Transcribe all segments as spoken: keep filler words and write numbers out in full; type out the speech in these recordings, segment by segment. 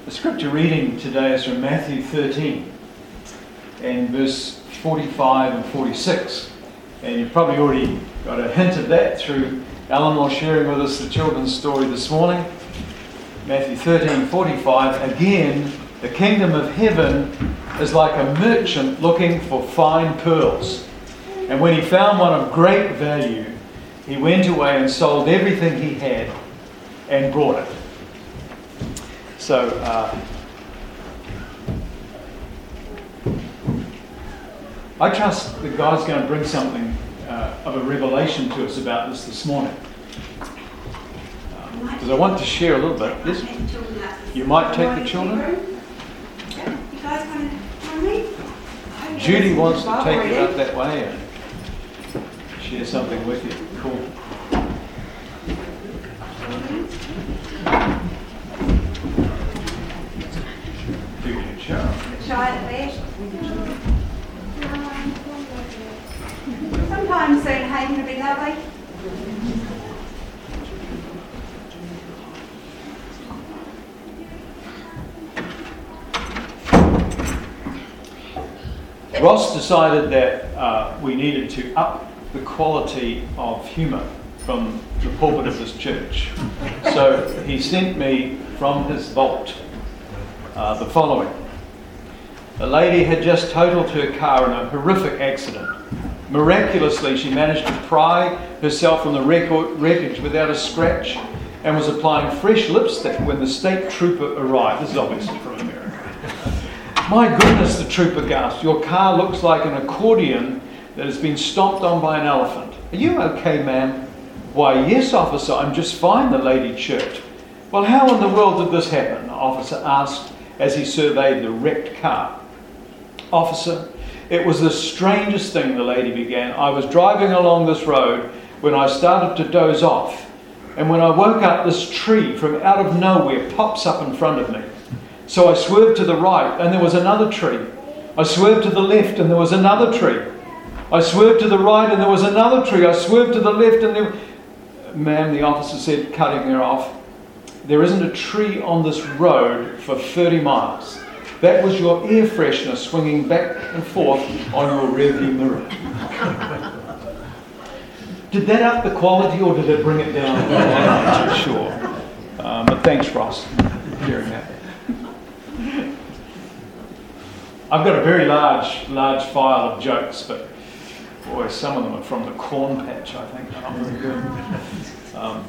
The scripture reading today is from Matthew thirteen and verse forty-five and forty-six. And you've probably already got a hint of that through Eleanor sharing with us the children's story this morning. Matthew thirteen forty-five, again, the kingdom of heaven is like a merchant looking for fine pearls. And when he found one of great value, he went away and sold everything he had and brought it. So, uh, I trust that God's going to bring something uh, of a revelation to us about this this morning. Because um, I want to share a little bit. Yes? You might take the children. Judy wants to take it up that way and share something with you. Cool. Sometimes saying hey can be lovely. Ross decided that uh, we needed to up the quality of humour from the pulpit of this church. So he sent me from his vault uh, the following. A lady had just totaled her car in a horrific accident. Miraculously, she managed to pry herself from the wreckage without a scratch and was applying fresh lipstick when the state trooper arrived. This is obviously from America. My goodness, the trooper gasped. Your car looks like an accordion that has been stomped on by an elephant. Are you okay, ma'am? Why, yes, officer, I'm just fine, the lady chirped. Well, how in the world did this happen? The officer asked as he surveyed the wrecked car. Officer, it was the strangest thing, the lady began. I was driving along this road when I started to doze off. And when I woke up, this tree from out of nowhere pops up in front of me. So I swerved to the right and there was another tree. I swerved to the left and there was another tree. I swerved to the right and there was another tree. I swerved to the left and there... Ma'am, the officer said, cutting her off, there isn't a tree on this road for thirty miles. That was your air freshener swinging back and forth on your rearview mirror. Did that up the quality or did it bring it down? I'm not too sure. Um, but thanks, Ross, for hearing that. I've got a very large, large file of jokes, but boy, some of them are from the corn patch, I think. They're not very good. Um,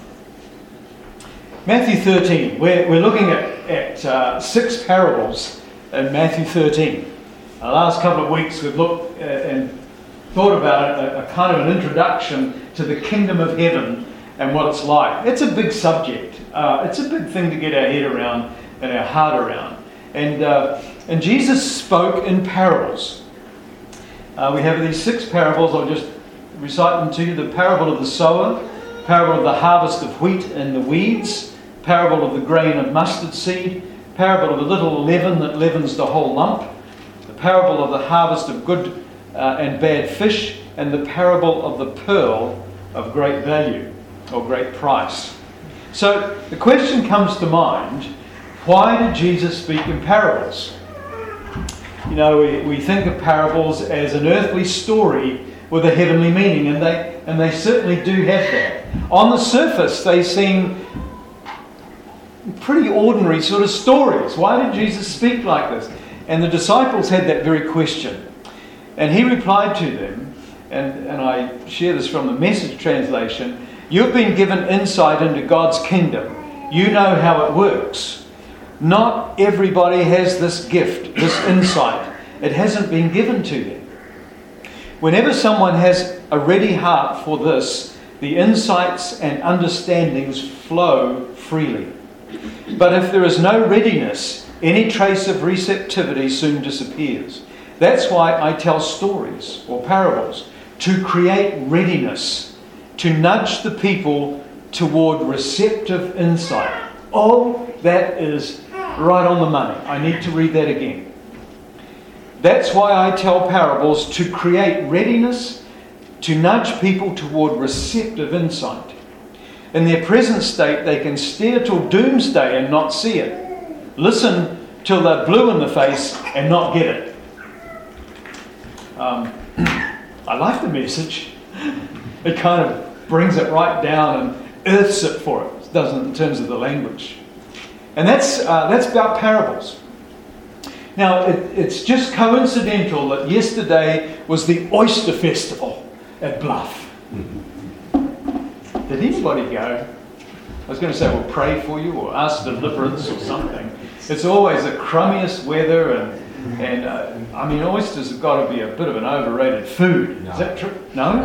Matthew thirteen. We're, we're looking at, at uh, six parables in Matthew thirteen. The last couple of weeks we've looked uh, and thought about it, a, a kind of an introduction to the kingdom of heaven and what it's like. It's a big subject. Uh, it's a big thing to get our head around and our heart around. And, uh, and Jesus spoke in parables. Uh, we have these six parables. I'll just recite them to you. The parable of the sower, parable of the harvest of wheat and the weeds, parable of the grain of mustard seed, parable of the little leaven that leavens the whole lump, the parable of the harvest of good uh, and bad fish, and the parable of the pearl of great value or great price. So the question comes to mind, why did Jesus speak in parables? You know, we, we think of parables as an earthly story with a heavenly meaning, and they and they certainly do have that. On the surface, they seem pretty ordinary sort of stories. Why did Jesus speak like this? And the disciples had that very question. And he replied to them, and, and I share this from the Message translation, you've been given insight into God's kingdom. You know how it works. Not everybody has this gift, this insight. It hasn't been given to them. Whenever someone has a ready heart for this, the insights and understandings flow freely. But if there is no readiness, any trace of receptivity soon disappears. That's why I tell stories or parables, to create readiness, to nudge the people toward receptive insight. Oh, that is right on the money. I need to read that again. That's why I tell parables, to create readiness, to nudge people toward receptive insight. In their present state, they can stare till doomsday and not see it. listen till they're blue in the face and not get it. Um, I like the message. It kind of brings it right down and earths it for it. It doesn't in terms of the language. And that's uh, that's about parables. Now, it, it's just coincidental that yesterday was the Oyster Festival at Bluff. Did anybody go? I was going to say, we'll pray for you or ask deliverance or something. It's always the crummiest weather, and, and uh, I mean, oysters have got to be a bit of an overrated food. No. Is that true? No?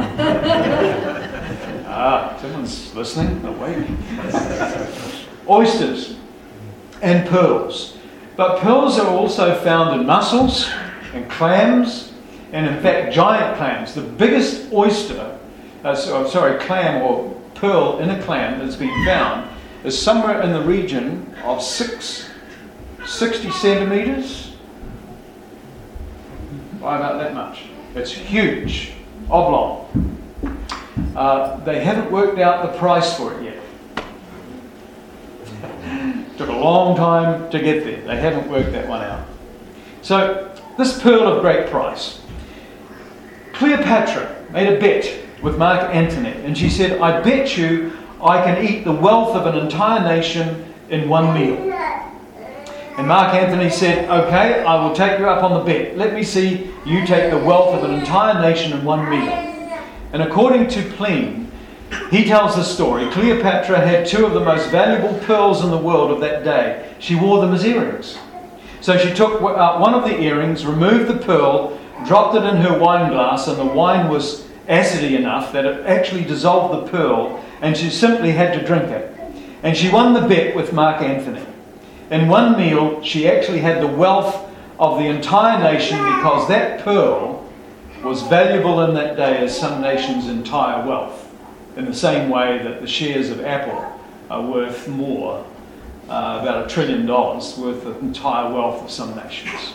Ah, someone's listening, awake. Oysters and pearls. But pearls are also found in mussels and clams, and in fact giant clams. The biggest oyster, uh, so, sorry, clam or pearl in a clam that's been found is somewhere in the region of six, sixty centimetres, by about that much. It's huge, oblong. Uh, they haven't worked out the price for it yet. Took a long time to get there. They haven't worked that one out. So, this pearl of great price. Cleopatra made a bet with Mark Antony, and she said, I bet you I can eat the wealth of an entire nation in one meal. And Mark Antony said, okay, I will take you up on the bet. Let me see you take the wealth of an entire nation in one meal. And according to Pliny, he tells the story, Cleopatra had two of the most valuable pearls in the world of that day. She wore them as earrings. So she took out one of the earrings, removed the pearl, dropped it in her wine glass, and the wine was acidy enough that it actually dissolved the pearl, and she simply had to drink it. And she won the bet with Mark Antony. In one meal, she actually had the wealth of the entire nation because that pearl was valuable in that day as some nation's entire wealth. In the same way that the shares of Apple are worth more, uh, about a trillion dollars worth the entire wealth of some nations.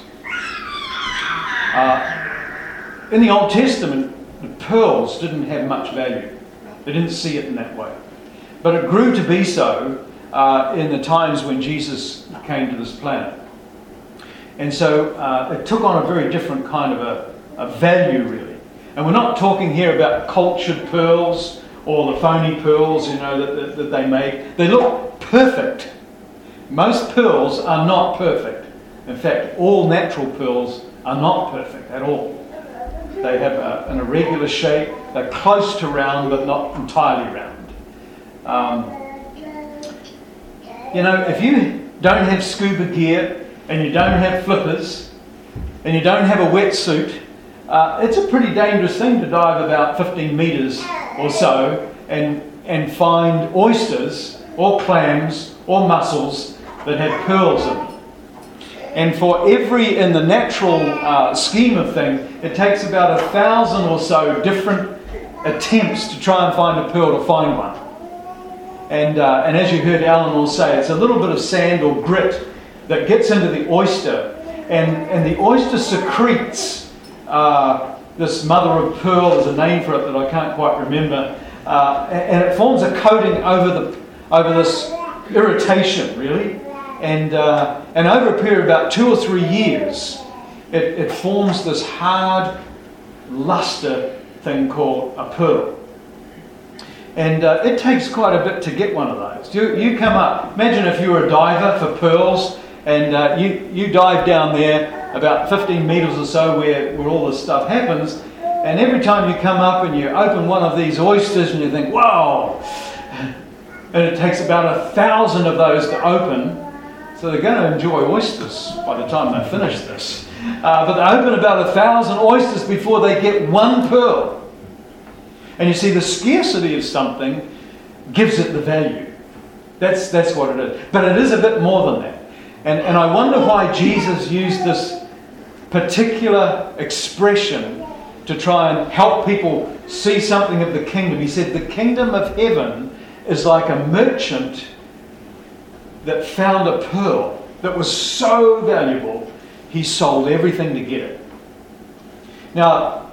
Uh, in the Old Testament, the pearls didn't have much value. They didn't see it in that way. But it grew to be so uh, in the times when Jesus came to this planet. And so uh, it took on a very different kind of a, a value, really. And we're not talking here about cultured pearls or the phony pearls, you know, that, that, that they make. They look perfect. Most pearls are not perfect. In fact, all natural pearls are not perfect at all. They have a, an irregular shape. They're close to round, but not entirely round. Um, you know, if you don't have scuba gear and you don't have flippers and you don't have a wetsuit, uh, it's a pretty dangerous thing to dive about fifteen metres or so and, and find oysters or clams or mussels that have pearls in them. And for every, in the natural uh, scheme of things, it takes about a thousand or so different attempts to try and find a pearl to find one. And, uh, and as you heard Alan will say, it's a little bit of sand or grit that gets into the oyster. And, and the oyster secretes uh, this mother of pearl, there's a name for it that I can't quite remember. Uh, and it forms a coating over, the, over this irritation, really. And, uh, and over a period of about two or three years, it, it forms this hard luster thing called a pearl. And uh, it takes quite a bit to get one of those. You, you come up, imagine if you were a diver for pearls, and uh, you, you dive down there about fifteen metres or so where, where all this stuff happens, and every time you come up and you open one of these oysters and you think, wow, and it takes about a thousand of those to open. So they're going to enjoy oysters by the time they finish this. Uh, but they open about a thousand oysters before they get one pearl. And you see, the scarcity of something gives it the value. That's, that's what it is. But it is a bit more than that. And, and I wonder why Jesus used this particular expression to try and help people see something of the kingdom. He said, the kingdom of heaven is like a merchant that found a pearl that was so valuable, he sold everything to get it. Now,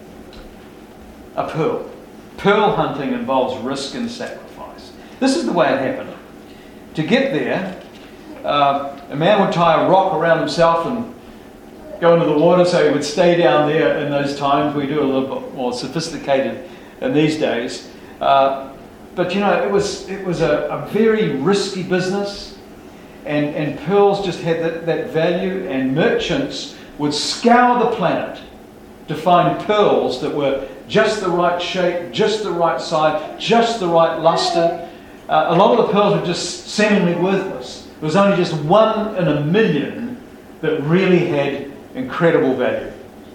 a pearl. Pearl hunting involves risk and sacrifice. This is the way it happened. To get there, uh, a man would tie a rock around himself and go into the water, so he would stay down there in those times. We do a little bit more sophisticated in these days. Uh, but you know, it was it was a, a very risky business, and, and pearls just had that, that value, and merchants would scour the planet to find pearls that were just the right shape, just the right size, just the right luster. Uh, a lot of the pearls were just seemingly worthless. There was only just one in a million that really had incredible value.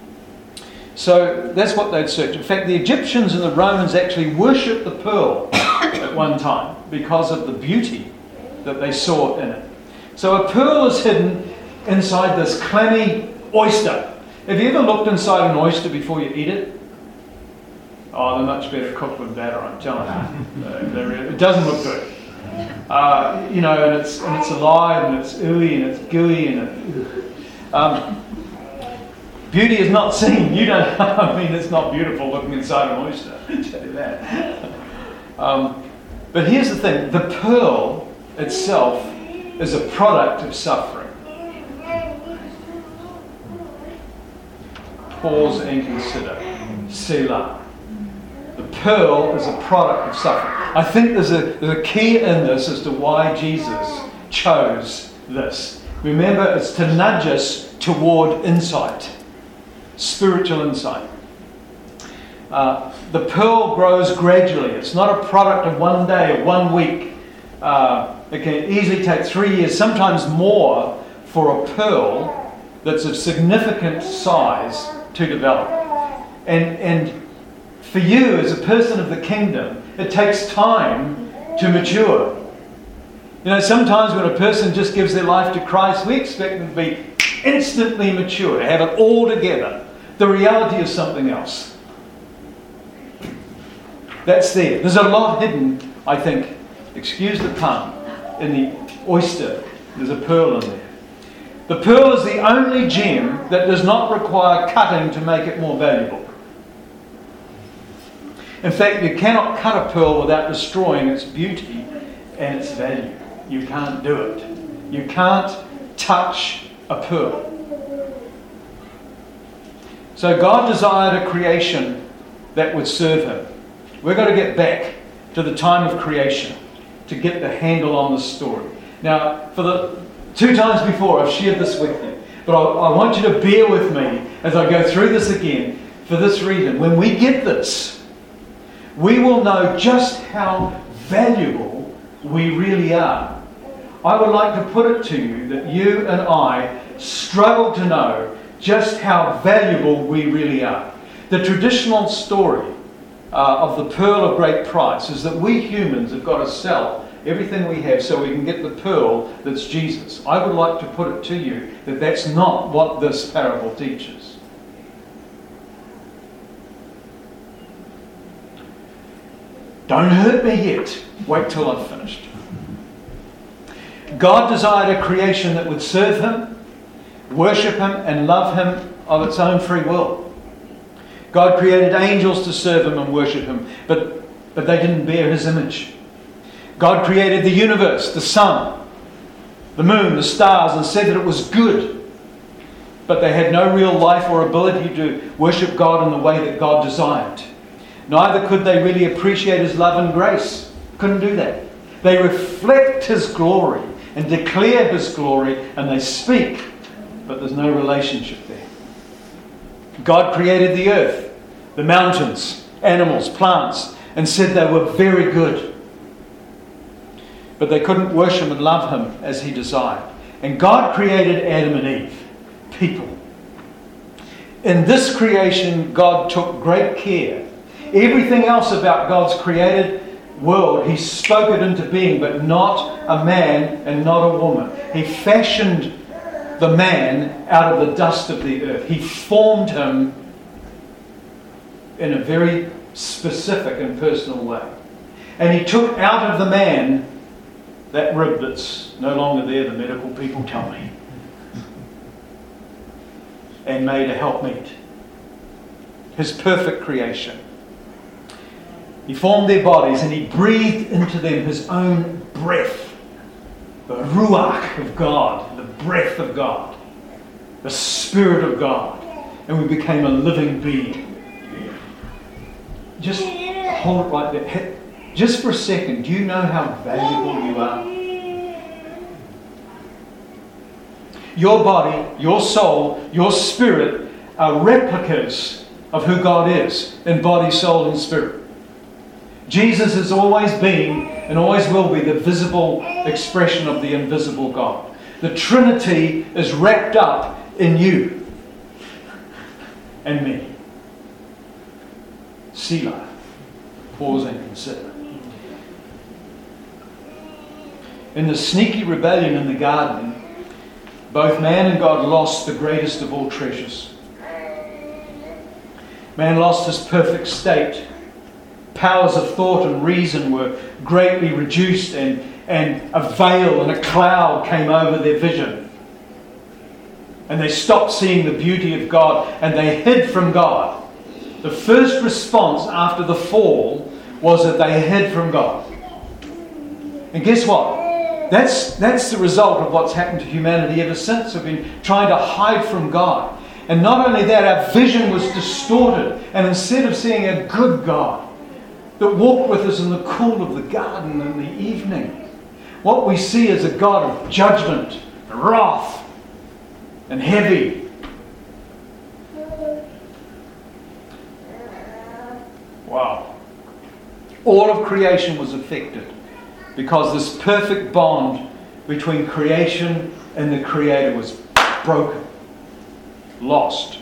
So that's what they'd search. In fact, the Egyptians and the Romans actually worshipped the pearl at one time because of the beauty that they saw in it. So a pearl is hidden inside this clammy oyster. Have you ever looked inside an oyster before you eat it? Oh, they're much better cooked with batter, I'm telling you. Uh, really, it doesn't look good. Uh, you know, and it's and it's alive, and it's ooey, and it's gooey, and it, um, beauty is not seen. You don't. I mean, it's not beautiful looking inside an oyster. I tell you that. Um, but here's the thing: the pearl itself is a product of suffering. Pause and consider. Selah. The pearl is a product of suffering. I think there's a, there's a key in this as to why Jesus chose this. Remember, it's to nudge us toward insight, spiritual insight. Uh, the pearl grows gradually. It's not a product of one day or one week. Uh, it can easily take three years, sometimes more, for a pearl that's of significant size to develop. And, and for you, as a person of the kingdom, it takes time to mature. You know, sometimes when a person just gives their life to Christ, we expect them to be instantly mature, to have it all together. The reality is something else. That's there. There's a lot hidden, I think, excuse the pun, in the oyster. There's a pearl in there. The pearl is the only gem that does not require cutting to make it more valuable. In fact, you cannot cut a pearl without destroying its beauty and its value. You can't do it. You can't touch a pearl. So God desired a creation that would serve Him. We've got to get back to the time of creation to get the handle on the story. Now, for the two times before, I've shared this with you, but I, I want you to bear with me as I go through this again for this reason. When we get this, we will know just how valuable we really are. I would like to put it to you that you and I struggle to know just how valuable we really are. The traditional story uh, of the pearl of great price is that we humans have got to sell everything we have so we can get the pearl that's Jesus. I would like to put it to you that that's not what this parable teaches. Don't hurt me yet. Wait till I've finished. God desired a creation that would serve Him, worship Him, and love Him of its own free will. God created angels to serve Him and worship Him, but, but they didn't bear His image. God created the universe, the sun, the moon, the stars, and said that it was good. But they had no real life or ability to worship God in the way that God desired. Neither could they really appreciate His love and grace. Couldn't do that. They reflect His glory and declare His glory, and they speak, but there's no relationship there. God created the earth, the mountains, animals, plants, and said they were very good. But they couldn't worship and love Him as He desired. And God created Adam and Eve, people. In this creation, God took great care. Everything else about God's created world, He spoke it into being, but not a man and not a woman. He fashioned the man out of the dust of the earth. He formed him in a very specific and personal way. And He took out of the man that rib that's no longer there, the medical people tell me, and made a helpmeet. His perfect creation. He formed their bodies and He breathed into them His own breath. the Ruach of God, the breath of God, the Spirit of God, and we became a living being. Just hold it right there. Just for a second, do you know how valuable you are? Your body, your soul, your spirit are replicas of who God is in body, soul, and spirit. Jesus has always been and always will be the visible expression of the invisible God. The Trinity is wrapped up in you and me. Selah. Pause and consider. In the sneaky rebellion in the garden, both man and God lost the greatest of all treasures. Man lost his perfect state. Powers of thought and reason were greatly reduced, and, and a veil and a cloud came over their vision. And they stopped seeing the beauty of God, and they hid from God. The first response after the fall was that they hid from God. And guess what? That's, that's the result of what's happened to humanity ever since. We've been trying to hide from God. And not only that, our vision was distorted. And instead of seeing a good God that walked with us in the cool of the garden in the evening, what we see is a God of judgment, wrath, and heavy. Wow. All of creation was affected because this perfect bond between creation and the Creator was broken, lost.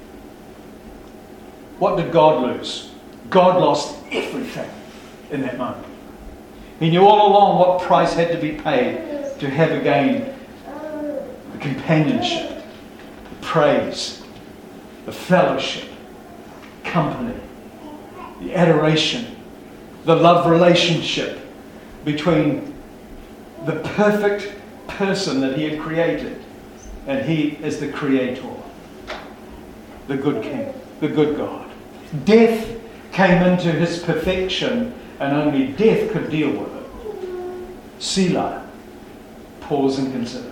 What did God lose? God lost everything in that moment. He knew all along what price had to be paid to have again the companionship, the praise, the fellowship, company, the adoration, the love relationship between the perfect person that He had created and He is the Creator, the good King, the good God. Death came into His perfection and only death could deal with it. Selah. Pause and consider.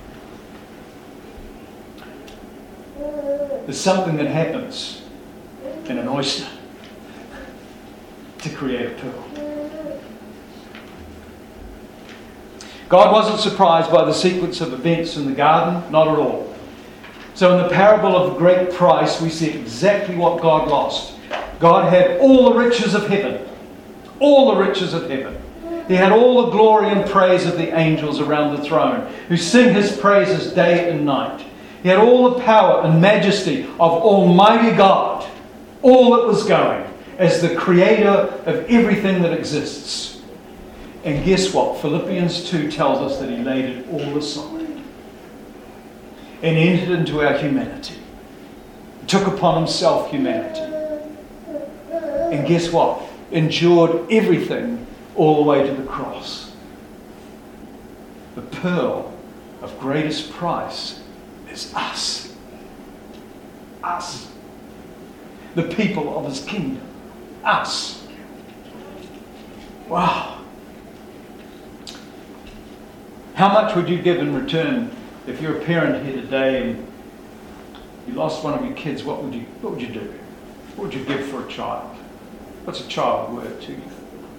There's something that happens in an oyster to create a pearl. God wasn't surprised by the sequence of events in the garden, not at all. So in the parable of the great price, we see exactly what God lost. God had all the riches of heaven. All the riches of heaven. He had all the glory and praise of the angels around the throne, who sing His praises day and night. He had all the power and majesty of Almighty God. All that was going as the creator of everything that exists. And guess what? Philippians two tells us that He laid it all aside and entered into our humanity. Took upon Himself humanity. And guess what? Endured everything all the way to the cross. The pearl of greatest price is us. Us. The people of His kingdom. Us. Wow. How much would you give in return if you're a parent here today and you lost one of your kids? What would you what would you do? What would you give for a child? What's a child worth to you?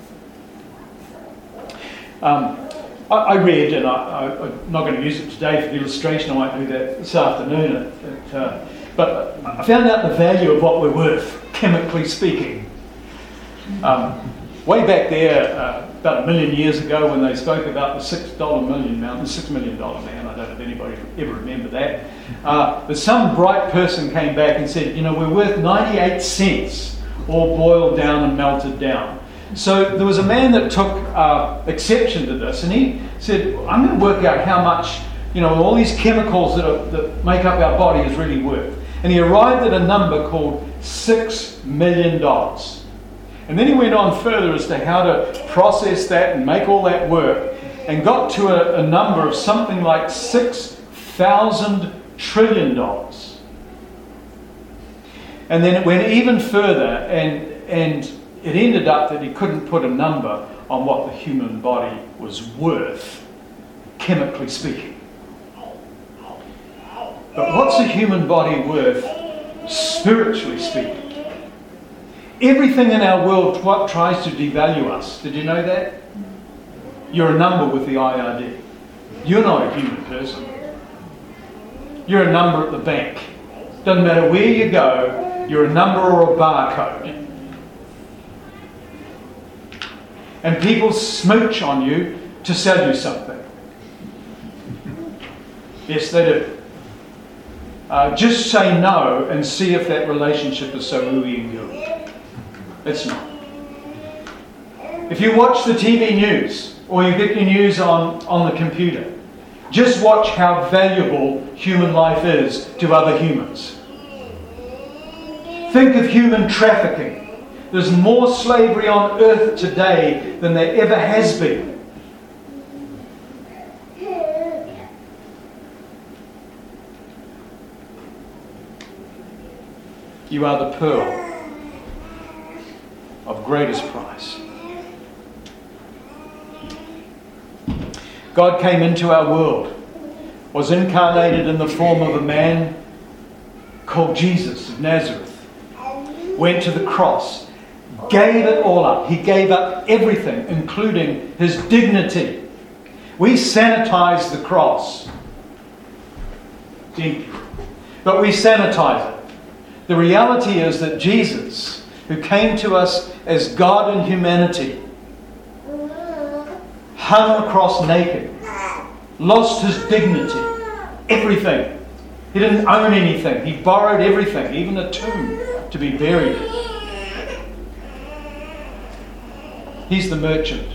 Um, I, I read, and I, I, I'm not going to use it today for the illustration. I might do that this afternoon. At, at, uh, but I found out the value of what we're worth, chemically speaking. Um, way back there, uh, about a million years ago, when they spoke about the six dollar million man, the six million dollar man, I don't know if anybody ever remember that. Uh, but some bright person came back and said, you know, we're worth ninety-eight cents, all boiled down and melted down. So there was a man that took uh, exception to this, and he said, I'm going to work out how much, you know, all these chemicals that, are, that make up our body is really worth. And he arrived at a number called six million dollars. And then he went on further as to how to process that and make all that work, and got to a, a number of something like six thousand trillion dollars. And then it went even further, and, and it ended up that he couldn't put a number on what the human body was worth. chemically speaking. But what's a human body worth spiritually speaking? Everything in our world tw- tries to devalue us. Did you know that? You're a number with the I R D. You're not a human person. You're a number at the bank. Doesn't matter where you go, you're a number or a barcode. And people smooch on you to sell you something. Yes, they do. Uh, just say no and see if that relationship is so ooey and gooey. It's not. If you watch the T V news or you get your news on, on the computer, just watch how valuable human life is to other humans. Think of human trafficking. There's more slavery on earth today than there ever has been. You are the pearl of greatest price. God came into our world, was incarnated in the form of a man called Jesus of Nazareth, went to the cross, gave it all up. He gave up everything, including his dignity. We sanitize the cross, but we sanitize it. The reality is that Jesus, who came to us as God in humanity, hung across naked, lost his dignity, everything. He didn't own anything. He borrowed everything, even a tomb to be buried in. He's the merchant.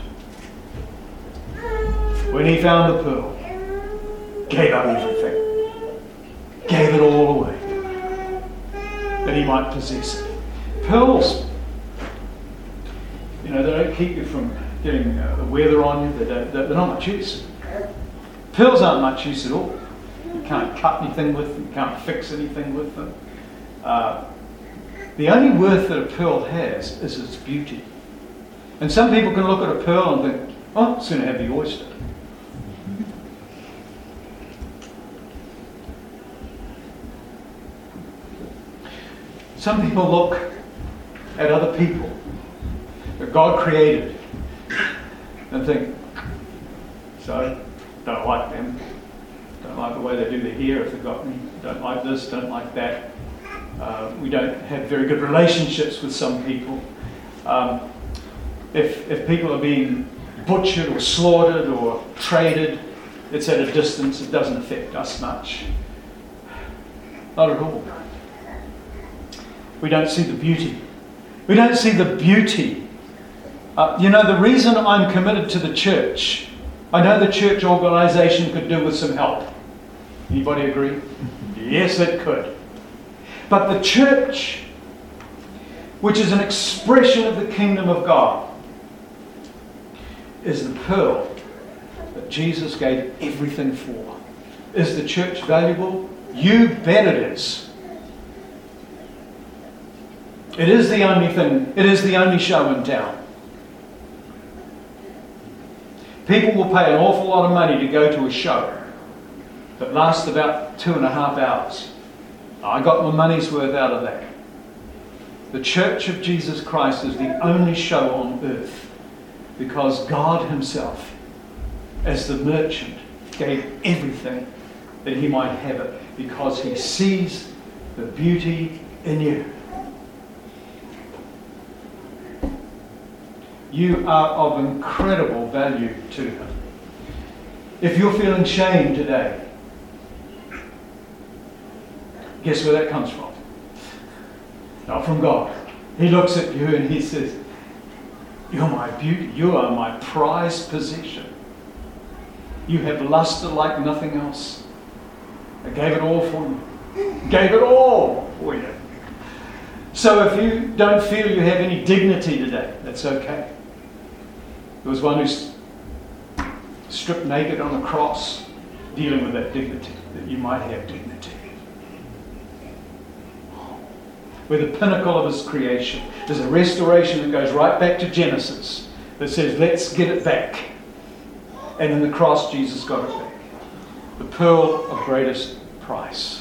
When he found the pearl, gave up everything, gave it all away, that he might possess it. Pearls, you know, they don't keep you from getting uh, the weather on you. They don't, they're not much use. Pearls aren't much use at all. You can't cut anything with them. You can't fix anything with them. Uh, the only worth that a pearl has is its beauty. And some people can look at a pearl and think, oh, I'd sooner have the oyster. Some people look at other people that God created and think, so, don't like them, don't like the way they do their hair if they've got me, don't like this, don't like that. Uh, we don't have very good relationships with some people. Um, if, if people are being butchered or slaughtered or traded, it's at a distance, it doesn't affect us much. Not at all. We don't see the beauty. We don't see the beauty. Uh, you know, the reason I'm committed to the church, I know the church organisation could do with some help. Anybody agree? Yes, it could. But the church, which is an expression of the kingdom of God, is the pearl that Jesus gave everything for. Is the church valuable? You bet it is. It is the only thing, it is the only show in town. People will pay an awful lot of money to go to a show that lasts about two and a half hours. I got my money's worth out of that. The Church of Jesus Christ is the only show on earth because God himself, as the merchant, gave everything that he might have it because he sees the beauty in you. You are of incredible value to him. If you're feeling shame today, guess where that comes from? Not from God. He looks at you and he says, you're my beauty. You are my prized possession. You have lusted like nothing else. I gave it all for you. Gave it all for you. So if you don't feel you have any dignity today, that's okay. There was one who's stripped naked on a cross, dealing with that dignity, that you might have dignity. We're the pinnacle of his creation. There's a restoration that goes right back to Genesis that says, let's get it back. And in the cross, Jesus got it back. The pearl of greatest price.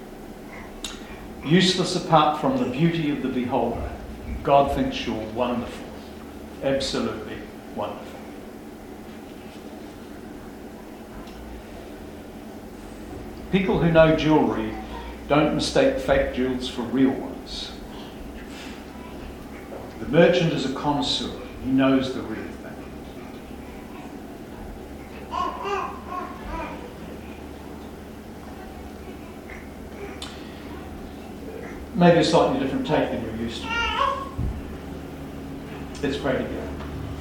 Useless apart from the beauty of the beholder, God thinks you're wonderful. Absolutely wonderful. People who know jewellery don't mistake fake jewels for real ones. The merchant is a connoisseur. He knows the real thing. Maybe a slightly different take than you're used to. Let's pray together.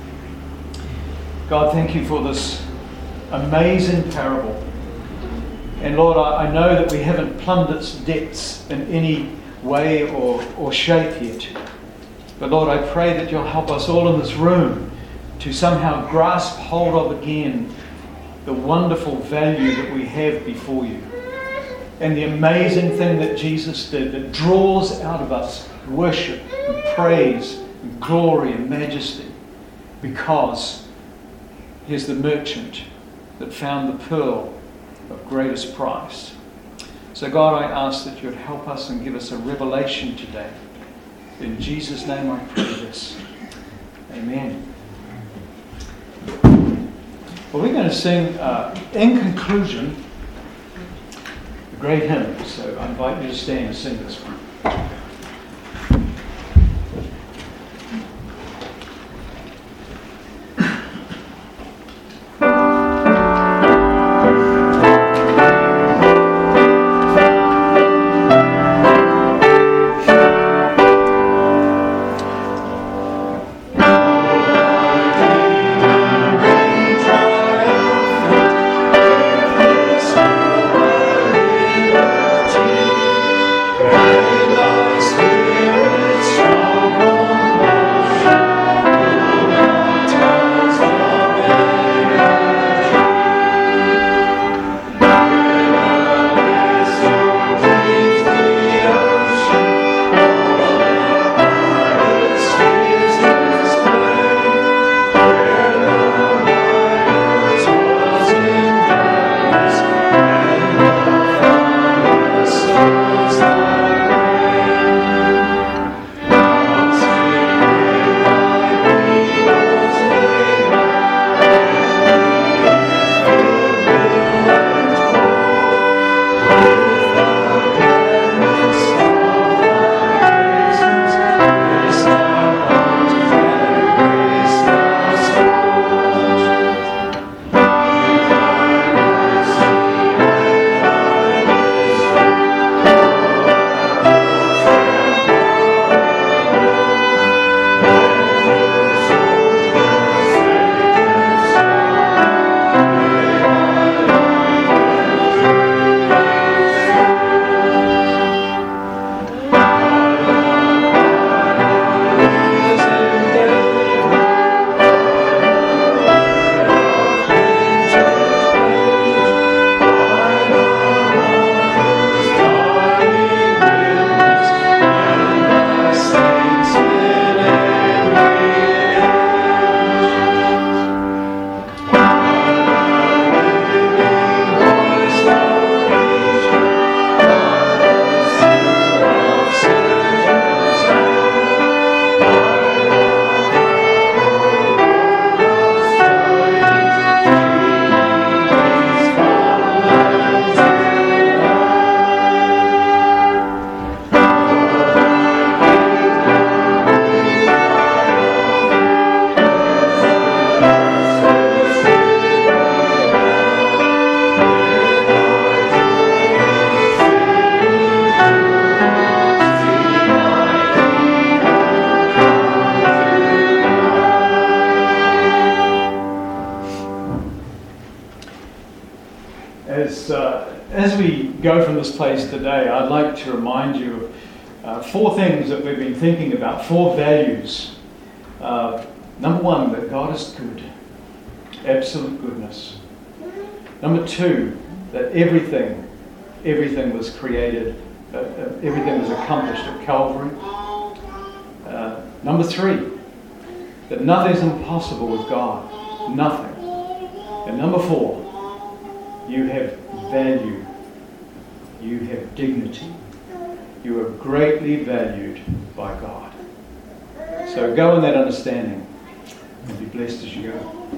God, thank you for this amazing parable. And Lord, I, I know that we haven't plumbed its depths in any way or, or shape yet. But Lord, I pray that you'll help us all in this room to somehow grasp hold of again the wonderful value that we have before you. And the amazing thing that Jesus did that draws out of us worship and praise and glory and majesty, because he is the merchant that found the pearl of greatest price. So God, I ask that you'd help us and give us a revelation today. In Jesus' name I pray this. Amen. Well, we're going to sing, uh, in conclusion, a great hymn. So I invite you to stand and sing this one. As, uh, as we go from this place today, I'd like to remind you of uh, four things that we've been thinking about, four values. Uh, number one, that God is good, absolute goodness. Number two, that everything, everything was created, uh, uh, everything was accomplished at Calvary. Uh, number three, that nothing's impossible with God, nothing. And number four, you have value. You have dignity. You are greatly valued by God. So go in that understanding and be blessed as you go.